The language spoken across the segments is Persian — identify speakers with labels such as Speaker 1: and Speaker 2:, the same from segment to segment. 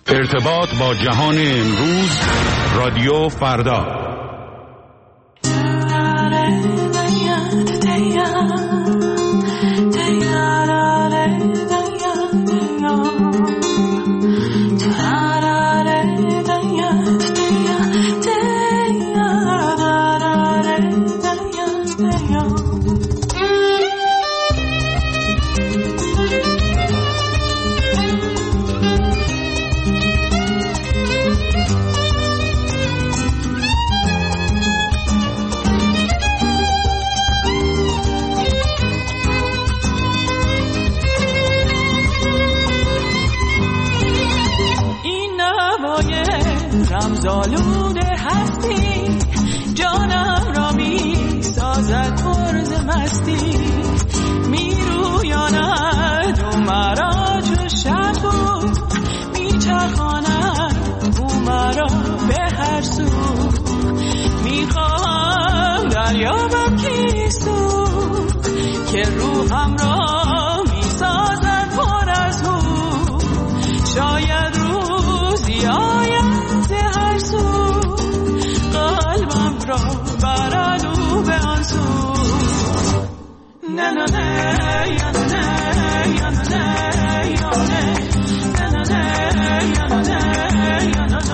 Speaker 1: ارتباط با جهان امروز، رادیو فردا.
Speaker 2: رمزآلود هستی جانم را می سازد پرز مستی، می رویاند او مرا چو شب بود، می چرخاند او مرا به هر سو، می خواهم دریابم کیستو که روحم را می سازد پر از او، شاید روزی آید هر سو قلبم را برد او به آن سو. نه نه نه یا نه یا نه یا نه نه نه نه یا نه یا نه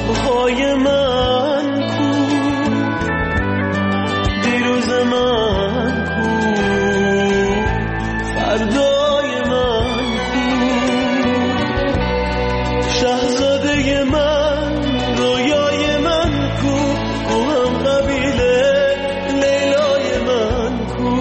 Speaker 3: شبهای من کو، دیروز من کو، فردای من کو، شاهزاده من، رویای من کو، کو هم قبیله لیلای من کو.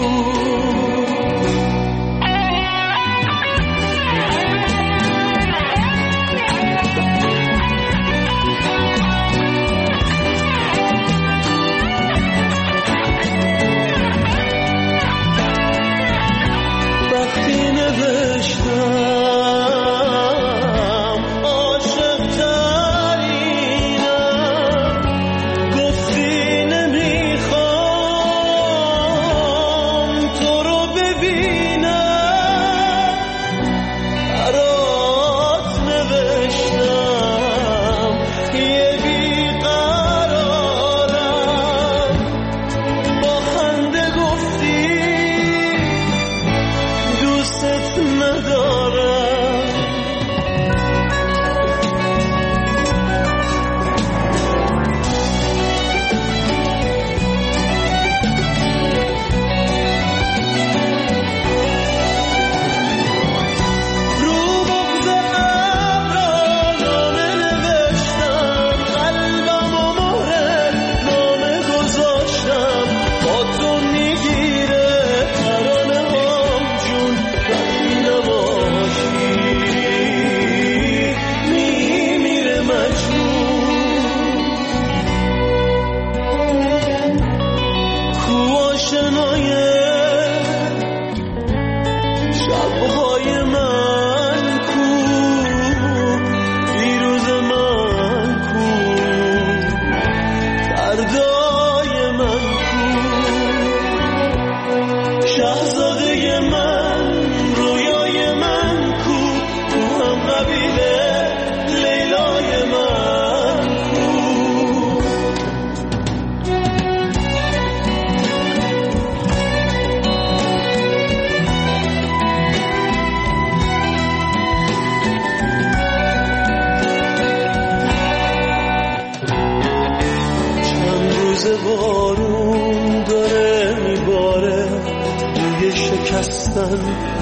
Speaker 3: بارون داره میباره، روی شکستن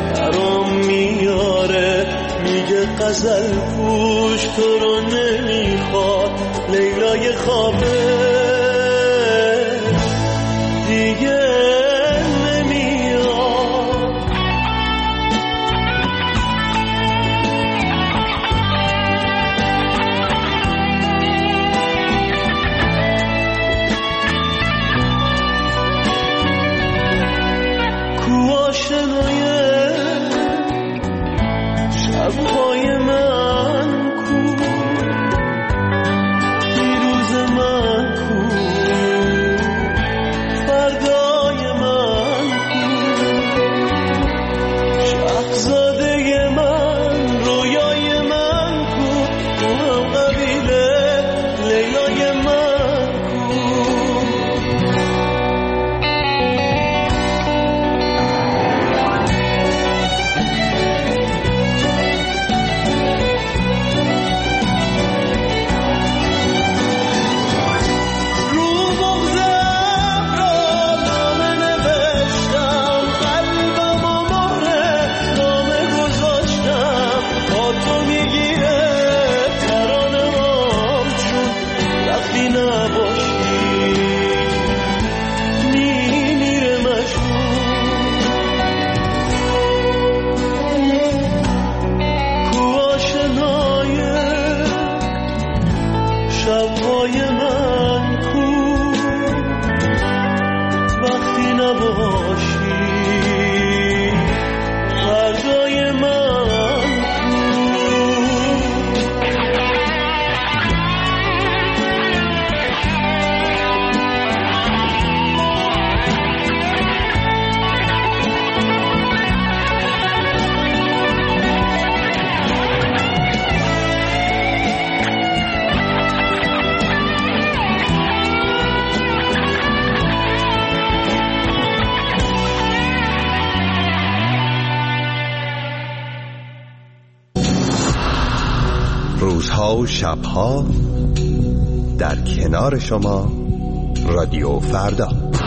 Speaker 3: برام میاره، میگه غزل پوش تو رو نمیخواد، لیلای خوابه دیگه شبهای من کو، دیروز من کو، فردای من کو، شاهزاده من، رویای من کو، تو هم قبیله لیلای من کو. شبهای من کو، وقتی نباشی فردای من
Speaker 4: روزها و شبها در کنار شما رادیو فردا.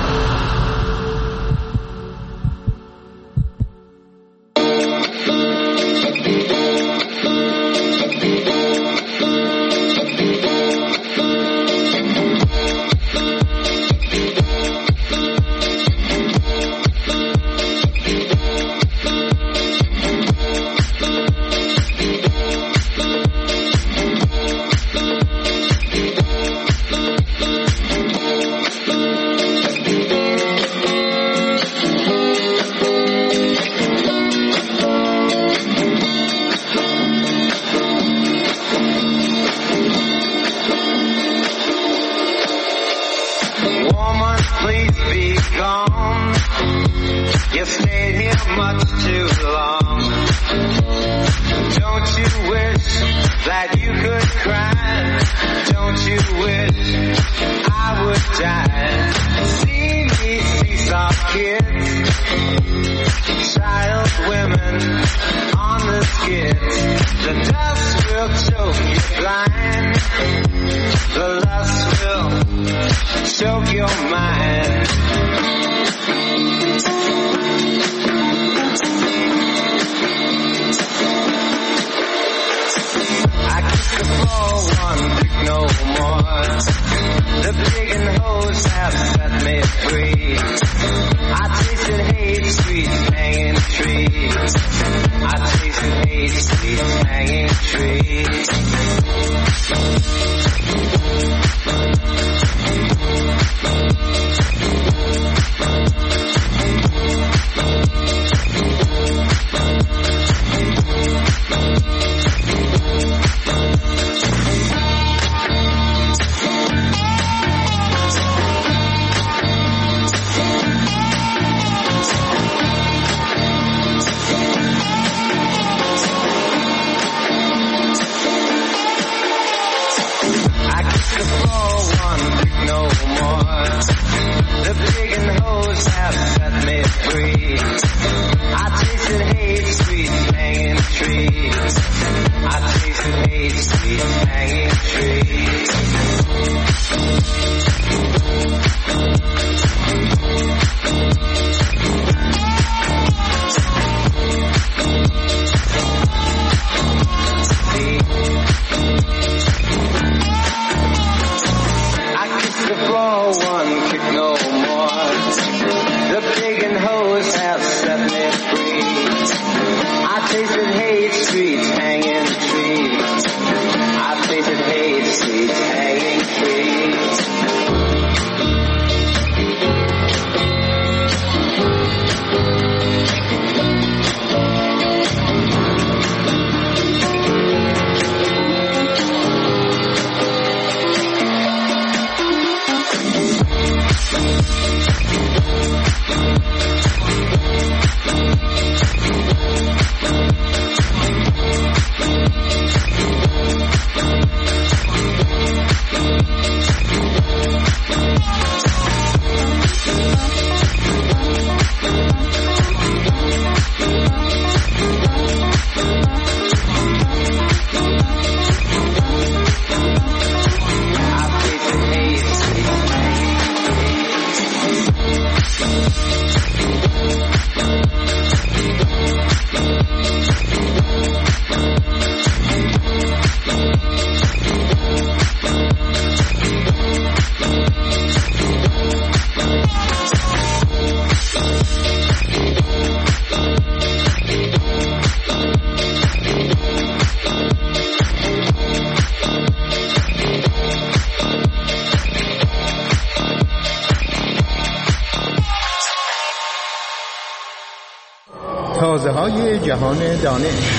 Speaker 5: تازه‌های جهان دانش.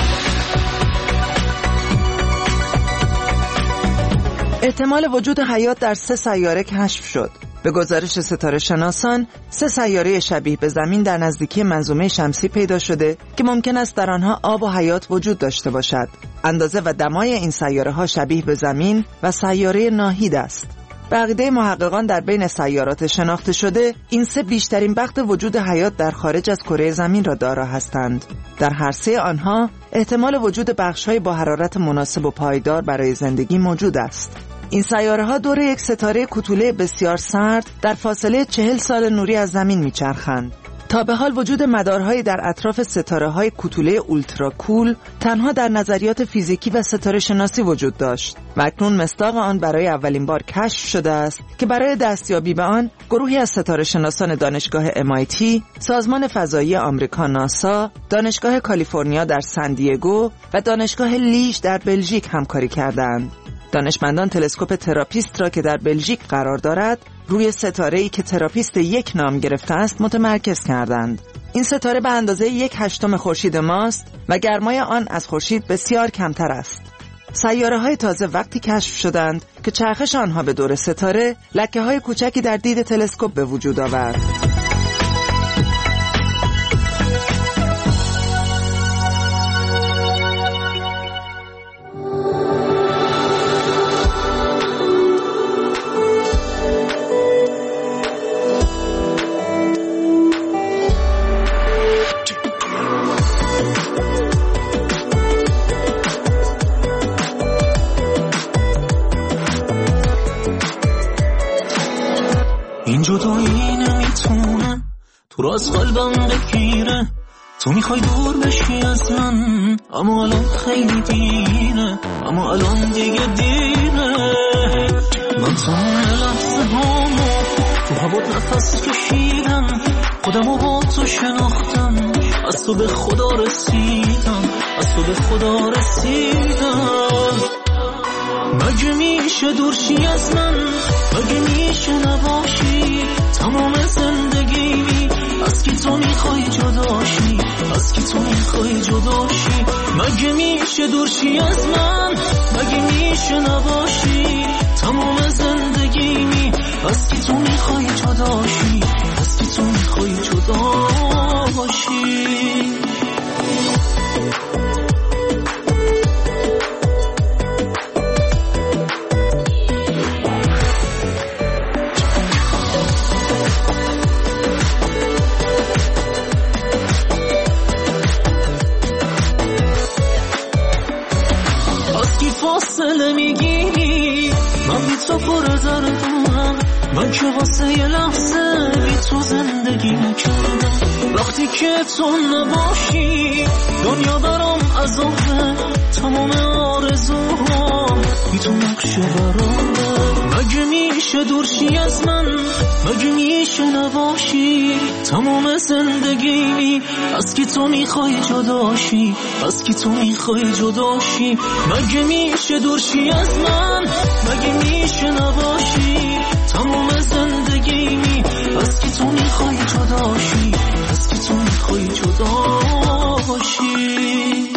Speaker 6: احتمال وجود حیات در 3 سیاره کشف شد. به گزارش ستاره شناسان، 3 سیاره شبیه به زمین در نزدیکی منظومه شمسی پیدا شده که ممکن است در آنها آب و حیات وجود داشته باشد. اندازه و دمای این سیاره ها شبیه به زمین و سیاره ناهید است. به عقیده محققان در بین سیارات شناخته شده، این 3 بیشترین بخت وجود حیات در خارج از کره زمین را دارا هستند. در هر 3 آنها احتمال وجود بخش‌های با حرارت مناسب و پایدار برای زندگی موجود است. این سیاره‌ها دور یک ستاره کوتوله بسیار سرد در فاصله 40 سال نوری از زمین میچرخند. تا به حال وجود مدارهایی در اطراف ستاره‌های کوتوله اولترا کول تنها در نظریات فیزیکی و ستاره شناسی وجود داشت و اکنون مصداق آن برای اولین بار کشف شده است که برای دستیابی به آن گروهی از ستاره شناسان دانشگاه MIT، سازمان فضایی آمریکا ناسا، دانشگاه کالیفرنیا در سندیگو و دانشگاه لیژ در بلژیک همکاری کردند. دانشمندان تلسکوپ تراپیست را که در بلژیک قرار دارد روی ستاره‌ای که تراپیست 1 نام گرفته است متمرکز کردند. این ستاره به اندازه 1/8 خورشید ماست و گرمای آن از خورشید بسیار کمتر است. سیاره‌های تازه وقتی کشف شدند که چرخش آنها به دور ستاره لکه‌های کوچکی در دید تلسکوپ به وجود آورد.
Speaker 3: این جدایی نمیتونه تو را از قلبم بگیره، تو میخوای دور بشی از من اما الان خیلی دیره، اما الان دیگه دیره. من تمام لحظه هامو تو هوات نفس کشیدم، خودمو با تو شناختم، از تو به خدا رسیدم، از تو به خدا رسیدم. مگه میشه دورشی از من، مگه میشه نباشی تمام زندگی، از کی تو میخوای جداشی، از کی تو میخوای جداشی. مگه میشه دورشی از من، مگه میشه نباشی تمام زندگی، از کی تو میخوای جداشی، از کی تو میخوای جداشی. فاصله میگیری من بی تو پرزردونم، من که واسه یه لحظه بی تو زندگی نکردم. وقتی که تو نباشی دنیا برام عذابه، تمام آرزوها بی تو نقشه برامه. مگه میشه دورشی از من، مگه میشه نباشی تمام زندگی، از کی تو میخوای جداشی، از کی تو میخوای جداشی. مگه میشه دورشی از من، مگه میشه نباشی تمام زندگی، از کی تو میخوای جداشی، از کی تو میخوای جداشی.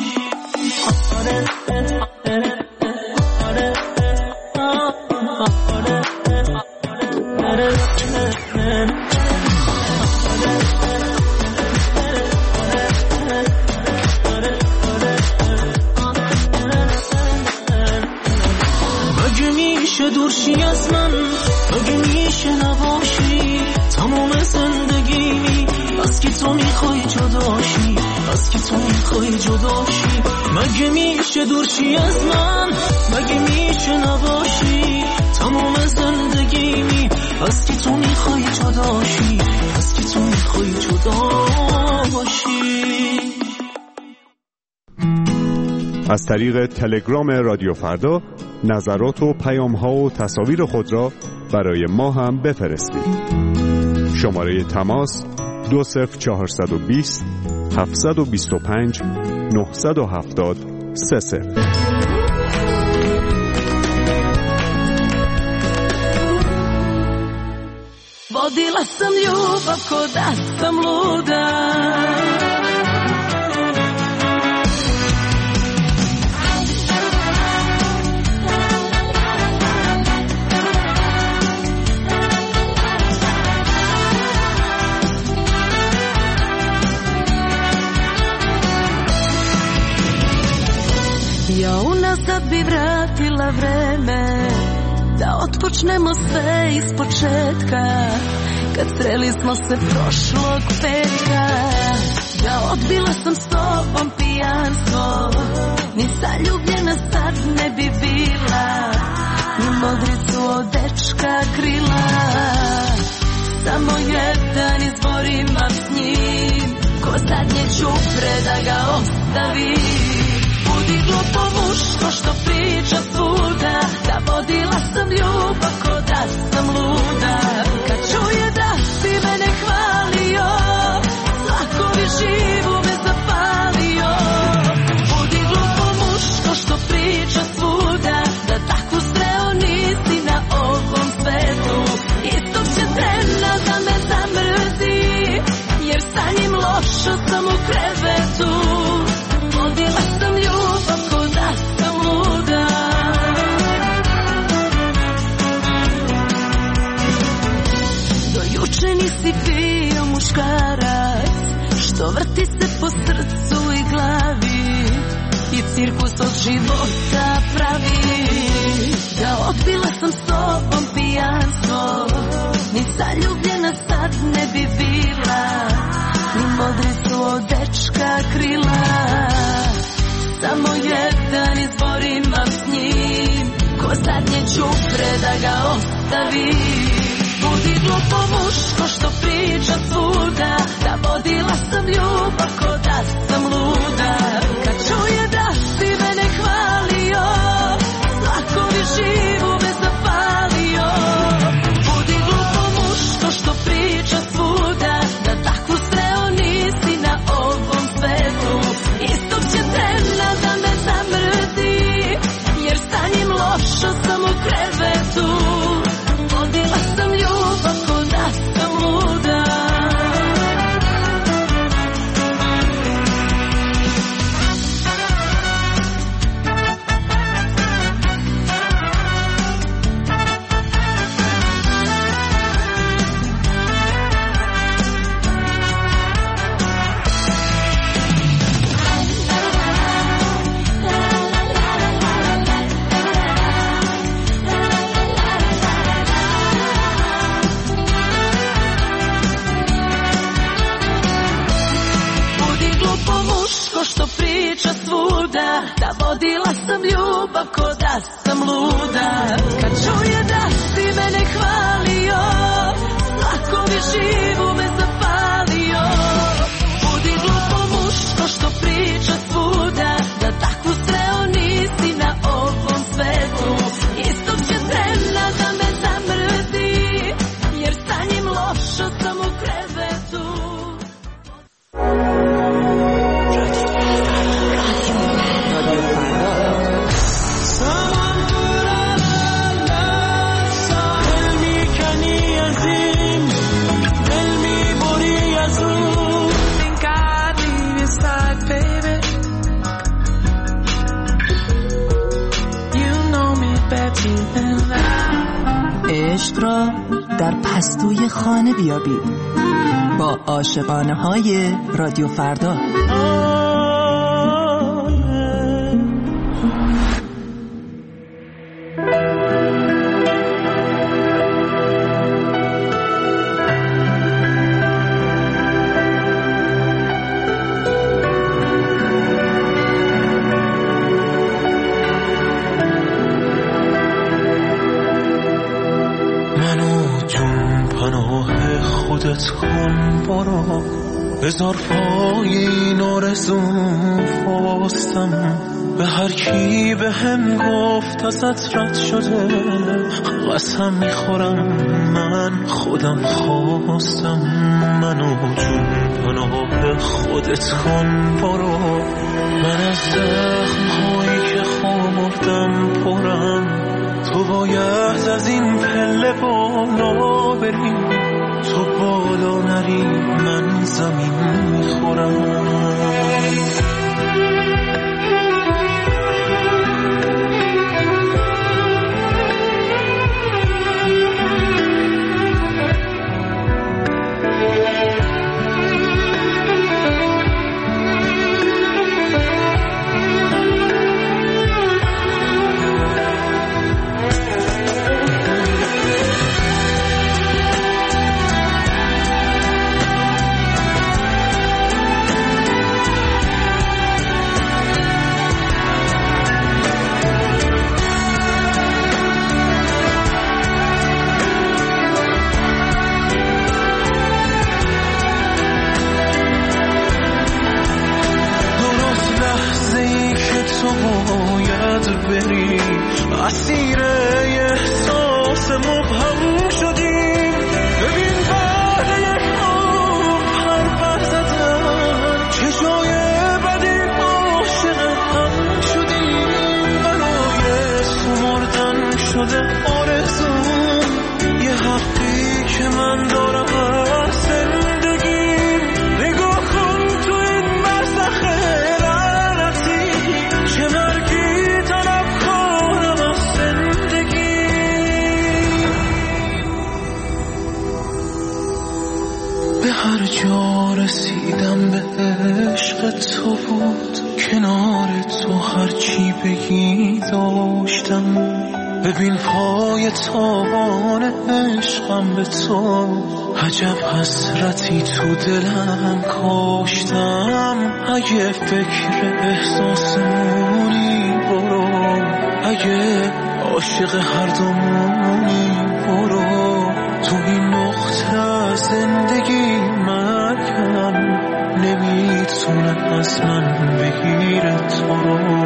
Speaker 3: دورشی از من، مگه میشه نباشی تمام زندگی، از کی تو میخوای جداشی، از کی تو میخوای جداشی. مگه میشه دورشی از من، مگه میشه نباشی تمام زندگی، از کی تو میخوای جداشی، از کی تو میخوای جداشی.
Speaker 1: از طریق تلگرام رادیو فردا نظرات و پیام‌ها و تصاویر خود را برای ما هم بفرستید. شماره تماس 20420 725 970 30.
Speaker 2: Vodila sam ljubav ko da sam luda, ja unazad bi vratila vreme, da otpočnemo sve iz početka, kad sreli smo se prošlog petka. Ja odbila sam s tobom pijanstvo, ni zaljubljena sad ne bi bila, ni modri što priča svuda, da vodila sam ljubav ko da sam luda. Kad čuje da si mene hvalio, lakovi živu me zapalio. Budi glupo muško što priča svuda, da takvu sreo nisi na ovom svetu. Istog će trena da me zamrzi, jer sa njim lošo sam u krevetu. Vodila sam ljubav ko da sam luda. Do juče nisi bio muškarac, što vrti se po srcu i glavi i cirkus od života pravi. Da odbila sam s tobom pijanstvo, ni zaljubljena sad ne bi bila, ni modricu od dečka krila. Samo jedan izbor imam s njim, ko zadnje čupre da ga ostavi. Budi glupo muško što priča svuda, da vodila sam ljubav ko da sam luda. Kad čuje da si mene hvalio, lakovi živu me zapalio. Budi glupo muško što priča svuda, da takvu sreo nisi na ovom svetu. Istog će trena da me zamrzi, jer sa njim lošo sam u krevetu. Vodila sam ljubav ko da sam luda. Što priča svuda, da vodila sam ljubav ko da sam luda. Kad čuje da si mene hvalio, lakovi živu me zapalio. Budi glupo muško što priča svuda, da takvu sreo nisi na ovom svetu. Istog će trena da me zamrzi, jer sa njim lošo sam u krevetu.
Speaker 6: عشق را در پستوی خانه بیابید با عاشقانه های رادیو فردا.
Speaker 3: خودت کن برو، بذار پایین آرزوم فاستم. به هر کی به هم گفت ازت رد شده، قسم میخورم من خودم خواستم. منو جون پناه خودت کن برو، من از زخم‌هایی که خوردم پرم. تو باید از این پله بالا بری، تو بالا نری من زمین میخورم. اسیر احساس مبهم شدیم. ببین بعد یک عمر پر زدن چه جای بدی عاشق هم شدیم. برای سمردن شده آرزوم یه حقی که من دارم از زندگیم. نگاه کن تو این برزخ لعنتی چه مرگی طلب کنم از زندگی. به هر جا رسیدم به عشق تو بود، کنار تو هرچی بگی داشتم. ببین پای تابان عشقم به تو، عجب حسرتی تو دلم کاشتم. اگه فکر احساسمونی برو، اگه عاشق هر دومونی برو. تو این نقطه زندگی مرگم نمیتونه از من بگیره تو رو.